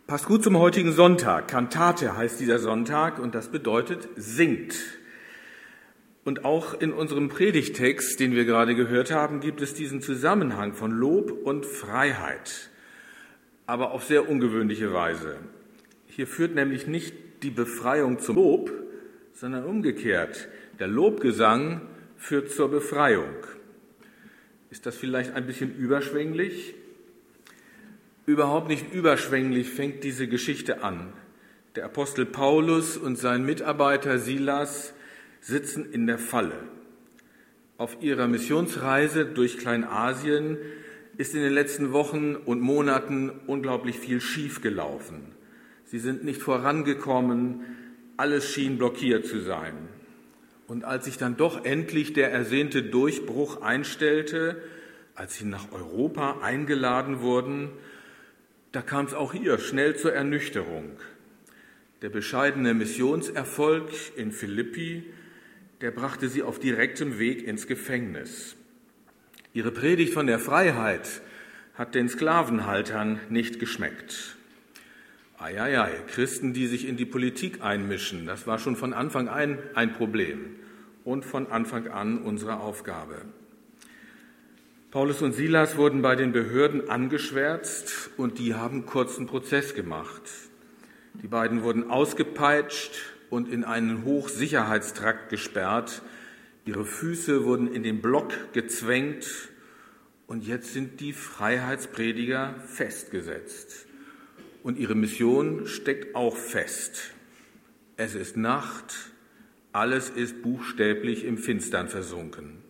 Passt gut zum heutigen Sonntag. Kantate heißt dieser Sonntag und das bedeutet singt. Und auch in unserem Predigtext, den wir gerade gehört haben, gibt es diesen Zusammenhang von Lob und Freiheit, aber auf sehr ungewöhnliche Weise. Hier führt nämlich nicht die Befreiung zum Lob, sondern umgekehrt. Der Lobgesang führt zur Befreiung. Ist das vielleicht ein bisschen überschwänglich? Überhaupt nicht überschwänglich fängt diese Geschichte an. Der Apostel Paulus und sein Mitarbeiter Silas sitzen in der Falle. Auf ihrer Missionsreise durch Kleinasien ist in den letzten Wochen und Monaten unglaublich viel schiefgelaufen. Sie sind nicht vorangekommen, alles schien blockiert zu sein. Und als sich dann doch endlich der ersehnte Durchbruch einstellte, als sie nach Europa eingeladen wurden, da kam es auch hier schnell zur Ernüchterung. Der bescheidene Missionserfolg in Philippi, der brachte sie auf direktem Weg ins Gefängnis. Ihre Predigt von der Freiheit hat den Sklavenhaltern nicht geschmeckt. Eieiei, Christen, die sich in die Politik einmischen, das war schon von Anfang an ein Problem und von Anfang an unsere Aufgabe. Paulus und Silas wurden bei den Behörden angeschwärzt und die haben kurzen Prozess gemacht. Die beiden wurden ausgepeitscht und in einen Hochsicherheitstrakt gesperrt. Ihre Füße wurden in den Block gezwängt und jetzt sind die Freiheitsprediger festgesetzt. Und ihre Mission steckt auch fest. Es ist Nacht, alles ist buchstäblich im Finstern versunken.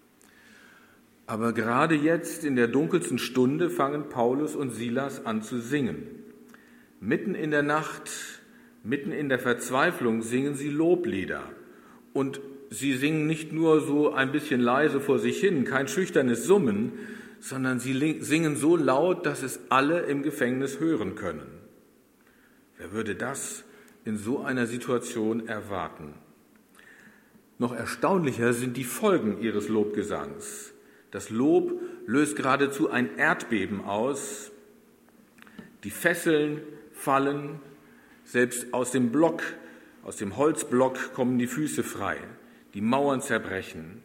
Aber gerade jetzt in der dunkelsten Stunde fangen Paulus und Silas an zu singen. Mitten in der Nacht, mitten in der Verzweiflung singen sie Loblieder. Und sie singen nicht nur so ein bisschen leise vor sich hin, kein schüchternes Summen, sondern sie singen so laut, dass es alle im Gefängnis hören können. Wer würde das in so einer Situation erwarten? Noch erstaunlicher sind die Folgen ihres Lobgesangs. Das Lob löst geradezu ein Erdbeben aus. Die Fesseln fallen, selbst aus dem Block, aus dem Holzblock kommen die Füße frei. Die Mauern zerbrechen.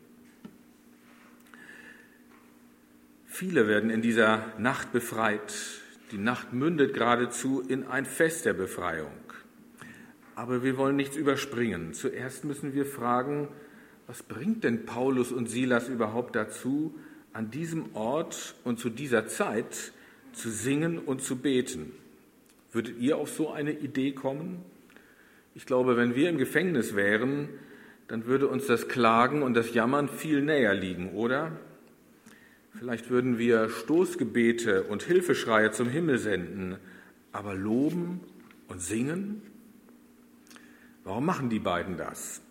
Viele werden in dieser Nacht befreit. Die Nacht mündet geradezu in ein Fest der Befreiung. Aber wir wollen nichts überspringen. Zuerst müssen wir fragen, was bringt denn Paulus und Silas überhaupt dazu, an diesem Ort und zu dieser Zeit zu singen und zu beten? Würdet ihr auf so eine Idee kommen? Ich glaube, wenn wir im Gefängnis wären, dann würde uns das Klagen und das Jammern viel näher liegen, oder? Vielleicht würden wir Stoßgebete und Hilfeschreie zum Himmel senden, aber loben und singen? Warum machen die beiden das?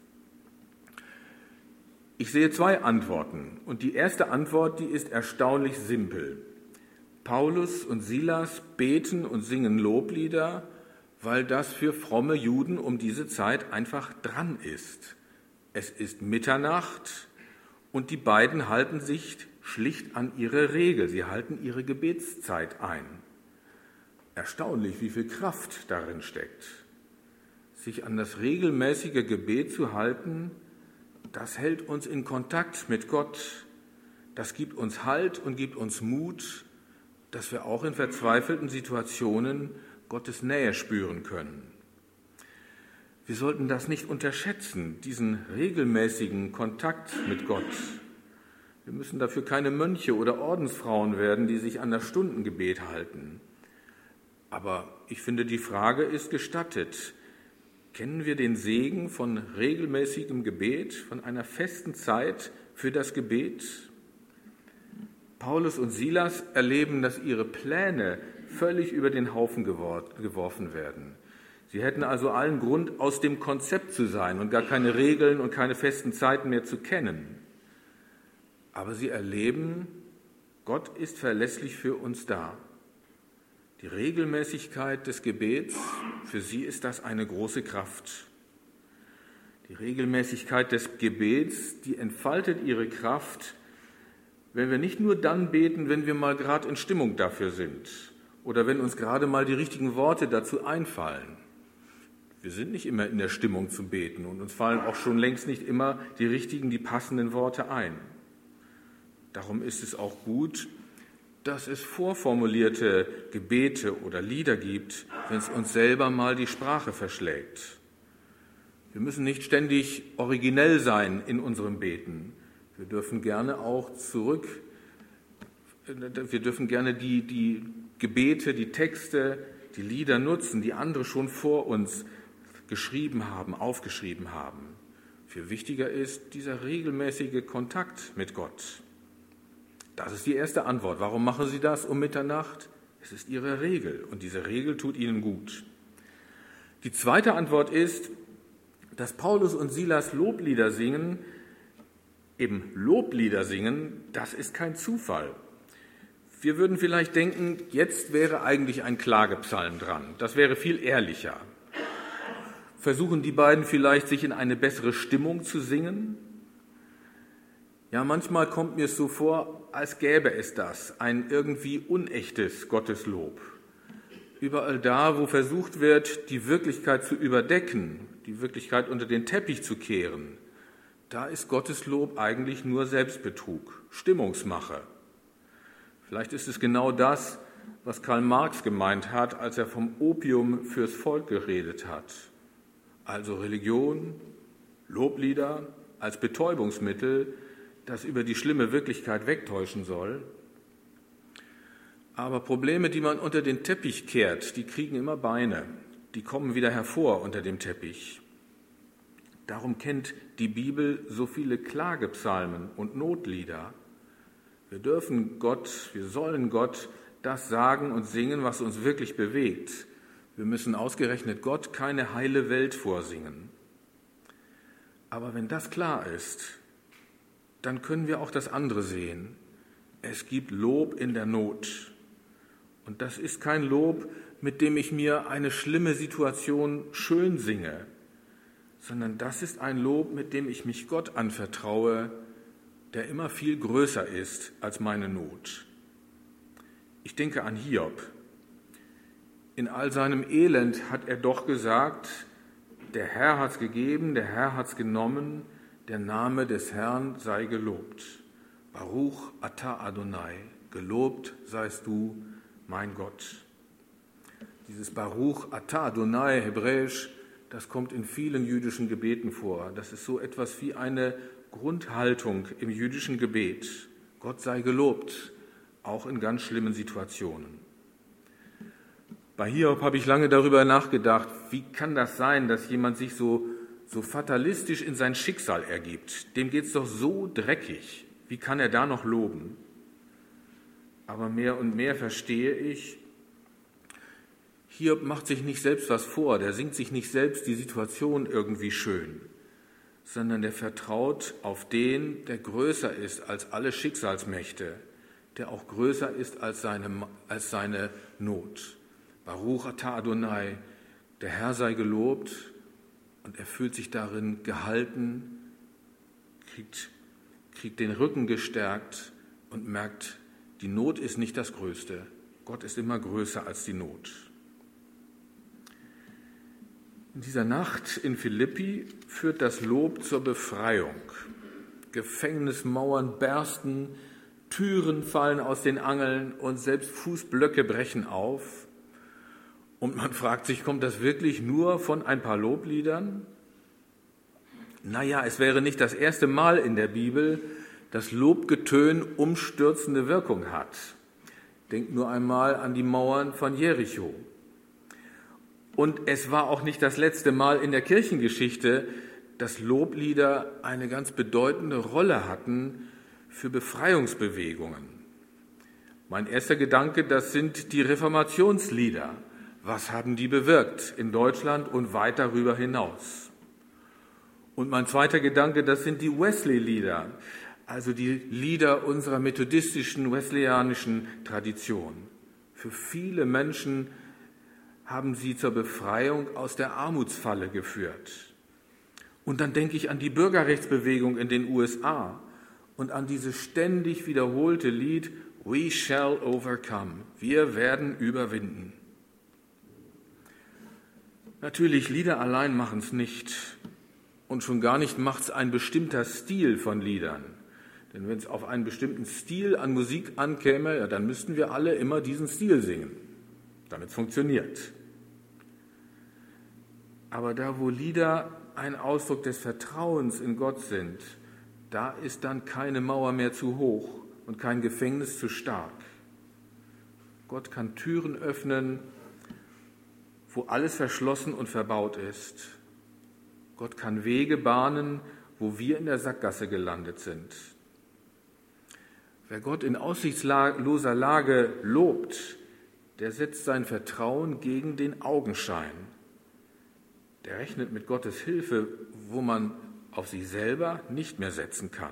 Ich sehe zwei Antworten und die erste Antwort, die ist erstaunlich simpel. Paulus und Silas beten und singen Loblieder, weil das für fromme Juden um diese Zeit einfach dran ist. Es ist Mitternacht und die beiden halten sich schlicht an ihre Regel, sie halten ihre Gebetszeit ein. Erstaunlich, wie viel Kraft darin steckt. Sich an das regelmäßige Gebet zu halten, das hält uns in Kontakt mit Gott, das gibt uns Halt und gibt uns Mut, dass wir auch in verzweifelten Situationen Gottes Nähe spüren können. Wir sollten das nicht unterschätzen, diesen regelmäßigen Kontakt mit Gott. Wir müssen dafür keine Mönche oder Ordensfrauen werden, die sich an das Stundengebet halten. Aber ich finde, die Frage ist gestattet. Kennen wir den Segen von regelmäßigem Gebet, von einer festen Zeit für das Gebet? Paulus und Silas erleben, dass ihre Pläne völlig über den Haufen geworfen werden. Sie hätten also allen Grund, aus dem Konzept zu sein und gar keine Regeln und keine festen Zeiten mehr zu kennen. Aber sie erleben, Gott ist verlässlich für uns da. Die Regelmäßigkeit des Gebets, für sie ist das eine große Kraft. Die Regelmäßigkeit des Gebets, die entfaltet ihre Kraft, wenn wir nicht nur dann beten, wenn wir mal gerade in Stimmung dafür sind oder wenn uns gerade mal die richtigen Worte dazu einfallen. Wir sind nicht immer in der Stimmung zum Beten und uns fallen auch schon längst nicht immer die richtigen, die passenden Worte ein. Darum ist es auch gut, dass es vorformulierte Gebete oder Lieder gibt, wenn es uns selber mal die Sprache verschlägt. Wir müssen nicht ständig originell sein in unserem Beten. Wir dürfen gerne die Gebete, die Texte, die Lieder nutzen, die andere schon vor uns geschrieben haben, aufgeschrieben haben. Viel wichtiger ist dieser regelmäßige Kontakt mit Gott. Das ist die erste Antwort. Warum machen Sie das um Mitternacht? Es ist Ihre Regel und diese Regel tut Ihnen gut. Die zweite Antwort ist, dass Paulus und Silas Loblieder singen, eben Loblieder singen, das ist kein Zufall. Wir würden vielleicht denken, jetzt wäre eigentlich ein Klagepsalm dran. Das wäre viel ehrlicher. Versuchen die beiden vielleicht, sich in eine bessere Stimmung zu singen? Ja, manchmal kommt mir es so vor, als gäbe es das, ein irgendwie unechtes Gotteslob. Überall da, wo versucht wird, die Wirklichkeit zu überdecken, die Wirklichkeit unter den Teppich zu kehren, da ist Gotteslob eigentlich nur Selbstbetrug, Stimmungsmache. Vielleicht ist es genau das, was Karl Marx gemeint hat, als er vom Opium fürs Volk geredet hat. Also Religion, Loblieder als Betäubungsmittel, das über die schlimme Wirklichkeit wegtäuschen soll. Aber Probleme, die man unter den Teppich kehrt, die kriegen immer Beine, die kommen wieder hervor unter dem Teppich. Darum kennt die Bibel so viele Klagepsalmen und Notlieder. Wir sollen Gott das sagen und singen, was uns wirklich bewegt. Wir müssen ausgerechnet Gott keine heile Welt vorsingen. Aber wenn das klar ist, dann können wir auch das andere sehen. Es gibt Lob in der Not. Und das ist kein Lob, mit dem ich mir eine schlimme Situation schön singe, sondern das ist ein Lob, mit dem ich mich Gott anvertraue, der immer viel größer ist als meine Not. Ich denke an Hiob. In all seinem Elend hat er doch gesagt, der Herr hat's gegeben, der Herr hat's genommen, der Name des Herrn sei gelobt. Baruch atah Adonai, gelobt seist du, mein Gott. Dieses Baruch atah Adonai, hebräisch, das kommt in vielen jüdischen Gebeten vor. Das ist so etwas wie eine Grundhaltung im jüdischen Gebet. Gott sei gelobt, auch in ganz schlimmen Situationen. Bei Hiob habe ich lange darüber nachgedacht, wie kann das sein, dass jemand sich so fatalistisch in sein Schicksal ergibt. Dem geht es doch so dreckig. Wie kann er da noch loben? Aber mehr und mehr verstehe ich, Hiob macht sich nicht selbst was vor, der singt sich nicht selbst die Situation irgendwie schön, sondern der vertraut auf den, der größer ist als alle Schicksalsmächte, der auch größer ist als seine Not. Baruch atah Adonai, der Herr sei gelobt, und er fühlt sich darin gehalten, kriegt den Rücken gestärkt und merkt, die Not ist nicht das Größte. Gott ist immer größer als die Not. In dieser Nacht in Philippi führt das Lob zur Befreiung. Gefängnismauern bersten, Türen fallen aus den Angeln und selbst Fußblöcke brechen auf. Und man fragt sich, kommt das wirklich nur von ein paar Lobliedern? Naja, es wäre nicht das erste Mal in der Bibel, dass Lobgetön umstürzende Wirkung hat. Denkt nur einmal an die Mauern von Jericho. Und es war auch nicht das letzte Mal in der Kirchengeschichte, dass Loblieder eine ganz bedeutende Rolle hatten für Befreiungsbewegungen. Mein erster Gedanke, das sind die Reformationslieder. Was haben die bewirkt in Deutschland und weit darüber hinaus? Und mein zweiter Gedanke, das sind die Wesley-Lieder, also die Lieder unserer methodistischen, wesleyanischen Tradition. Für viele Menschen haben sie zur Befreiung aus der Armutsfalle geführt. Und dann denke ich an die Bürgerrechtsbewegung in den USA und an dieses ständig wiederholte Lied We shall overcome. Wir werden überwinden. Natürlich, Lieder allein machen es nicht. Und schon gar nicht macht es ein bestimmter Stil von Liedern. Denn wenn es auf einen bestimmten Stil an Musik ankäme, ja, dann müssten wir alle immer diesen Stil singen, damit es funktioniert. Aber da, wo Lieder ein Ausdruck des Vertrauens in Gott sind, da ist dann keine Mauer mehr zu hoch und kein Gefängnis zu stark. Gott kann Türen öffnen, wo alles verschlossen und verbaut ist. Gott kann Wege bahnen, wo wir in der Sackgasse gelandet sind. Wer Gott in aussichtsloser Lage lobt, der setzt sein Vertrauen gegen den Augenschein. Der rechnet mit Gottes Hilfe, wo man auf sich selber nicht mehr setzen kann.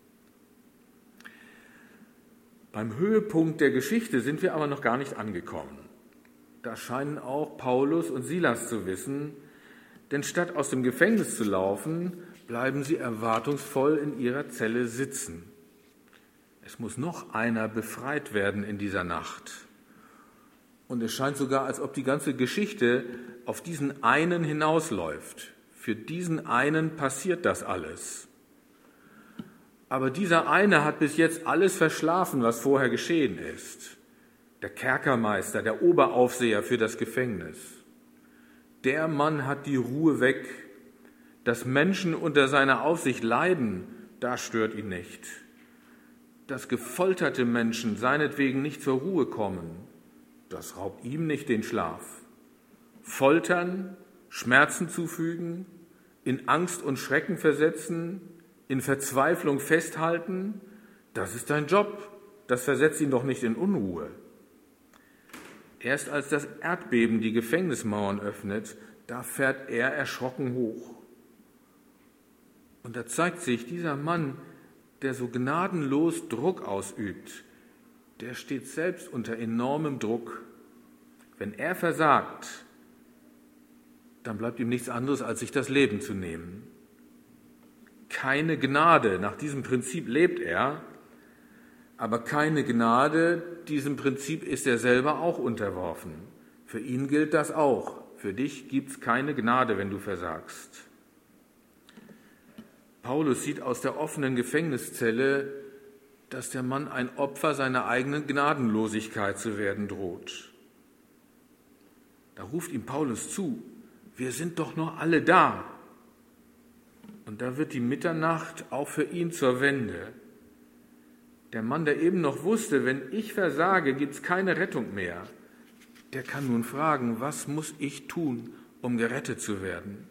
Beim Höhepunkt der Geschichte sind wir aber noch gar nicht angekommen. Das scheinen auch Paulus und Silas zu wissen, denn statt aus dem Gefängnis zu laufen, bleiben sie erwartungsvoll in ihrer Zelle sitzen. Es muss noch einer befreit werden in dieser Nacht. Und es scheint sogar, als ob die ganze Geschichte auf diesen einen hinausläuft. Für diesen einen passiert das alles. Aber dieser eine hat bis jetzt alles verschlafen, was vorher geschehen ist. Der Kerkermeister, der Oberaufseher für das Gefängnis. Der Mann hat die Ruhe weg. Dass Menschen unter seiner Aufsicht leiden, das stört ihn nicht. Dass gefolterte Menschen seinetwegen nicht zur Ruhe kommen, das raubt ihm nicht den Schlaf. Foltern, Schmerzen zufügen, in Angst und Schrecken versetzen, in Verzweiflung festhalten, das ist sein Job. Das versetzt ihn doch nicht in Unruhe. Erst als das Erdbeben die Gefängnismauern öffnet, da fährt er erschrocken hoch. Und da zeigt sich, dieser Mann, der so gnadenlos Druck ausübt, der steht selbst unter enormem Druck. Wenn er versagt, dann bleibt ihm nichts anderes, als sich das Leben zu nehmen. Keine Gnade, nach diesem Prinzip lebt er, aber keine Gnade, diesem Prinzip ist er selber auch unterworfen. Für ihn gilt das auch. Für dich gibt es keine Gnade, wenn du versagst. Paulus sieht aus der offenen Gefängniszelle, dass der Mann ein Opfer seiner eigenen Gnadenlosigkeit zu werden droht. Da ruft ihm Paulus zu, wir sind doch noch alle da. Und da wird die Mitternacht auch für ihn zur Wende. Der Mann, der eben noch wusste, wenn ich versage, gibt es keine Rettung mehr, der kann nun fragen, was muss ich tun, um gerettet zu werden?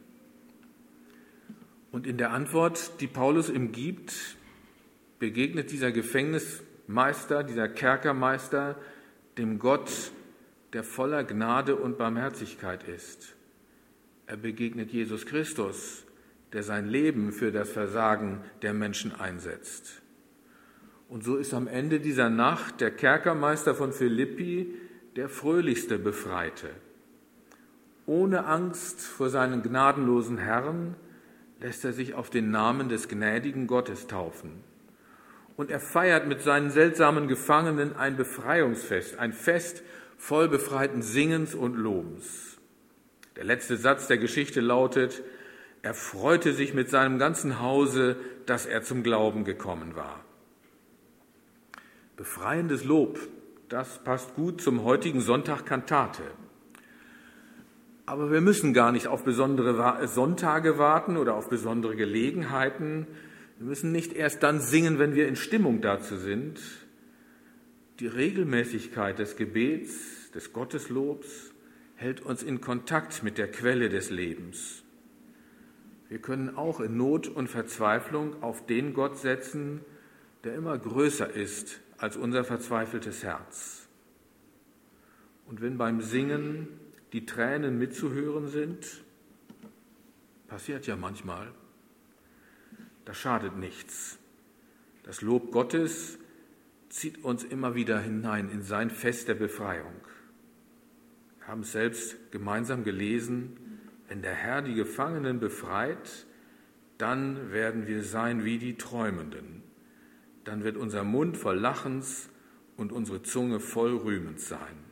Und in der Antwort, die Paulus ihm gibt, begegnet dieser Gefängnismeister, dieser Kerkermeister, dem Gott, der voller Gnade und Barmherzigkeit ist. Er begegnet Jesus Christus, der sein Leben für das Versagen der Menschen einsetzt. Und so ist am Ende dieser Nacht der Kerkermeister von Philippi der fröhlichste Befreite. Ohne Angst vor seinen gnadenlosen Herrn lässt er sich auf den Namen des gnädigen Gottes taufen. Und er feiert mit seinen seltsamen Gefangenen ein Befreiungsfest, ein Fest voll befreiten Singens und Lobens. Der letzte Satz der Geschichte lautet, er freute sich mit seinem ganzen Hause, dass er zum Glauben gekommen war. Befreiendes Lob, das passt gut zum heutigen Sonntag Kantate. Aber wir müssen gar nicht auf besondere Sonntage warten oder auf besondere Gelegenheiten. Wir müssen nicht erst dann singen, wenn wir in Stimmung dazu sind. Die Regelmäßigkeit des Gebets, des Gotteslobs, hält uns in Kontakt mit der Quelle des Lebens. Wir können auch in Not und Verzweiflung auf den Gott setzen, der immer größer ist als unser verzweifeltes Herz. Und wenn beim Singen die Tränen mitzuhören sind, passiert ja manchmal, das schadet nichts. Das Lob Gottes zieht uns immer wieder hinein in sein Fest der Befreiung. Wir haben es selbst gemeinsam gelesen, wenn der Herr die Gefangenen befreit, dann werden wir sein wie die Träumenden. Dann wird unser Mund voll Lachens und unsere Zunge voll Rühmens sein.